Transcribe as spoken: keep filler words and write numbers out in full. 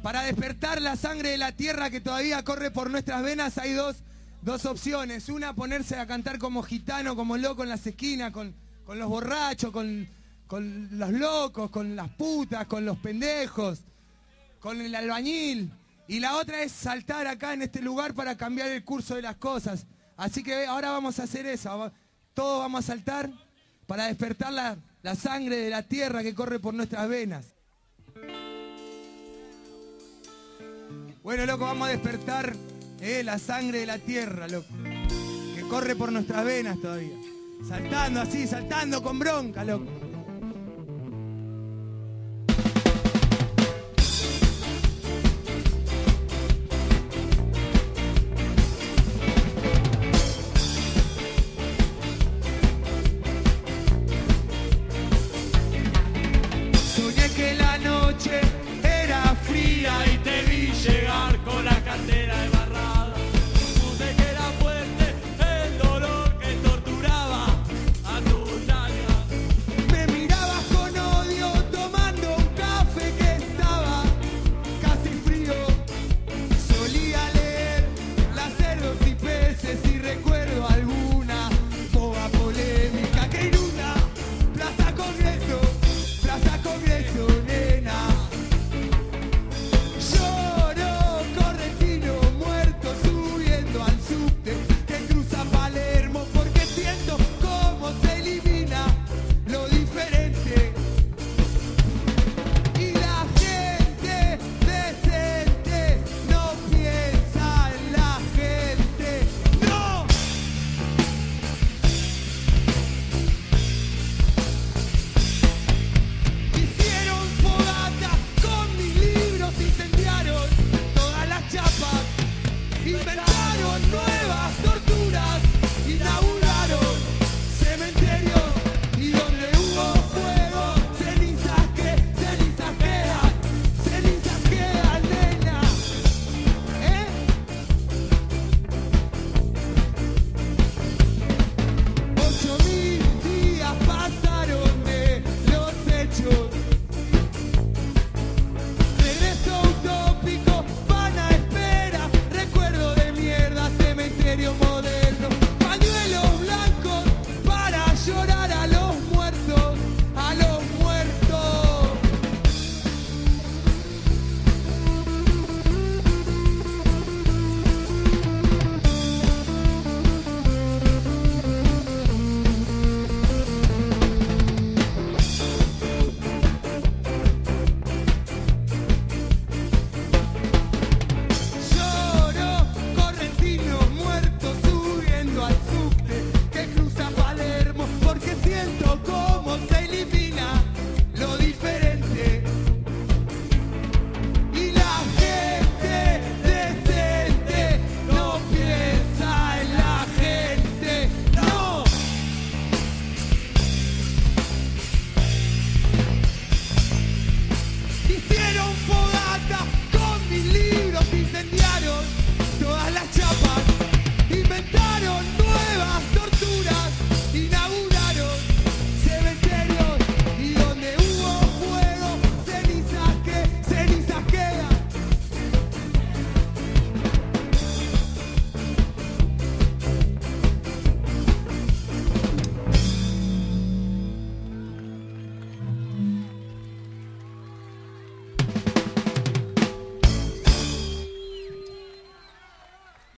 Para despertar la sangre de la tierra que todavía corre por nuestras venas hay dos, dos opciones. Una, ponerse a cantar como gitano, como loco en las esquinas, con, con los borrachos, con, con los locos, con las putas, con los pendejos, con el albañil. Y la otra es saltar acá en este lugar para cambiar el curso de las cosas. Así que ahora vamos a hacer eso. Todos vamos a saltar para despertar la, la sangre de la tierra que corre por nuestras venas. Bueno, loco, vamos a despertar eh, la sangre de la tierra, loco, que corre por nuestras venas todavía. Saltando así, saltando con bronca, loco.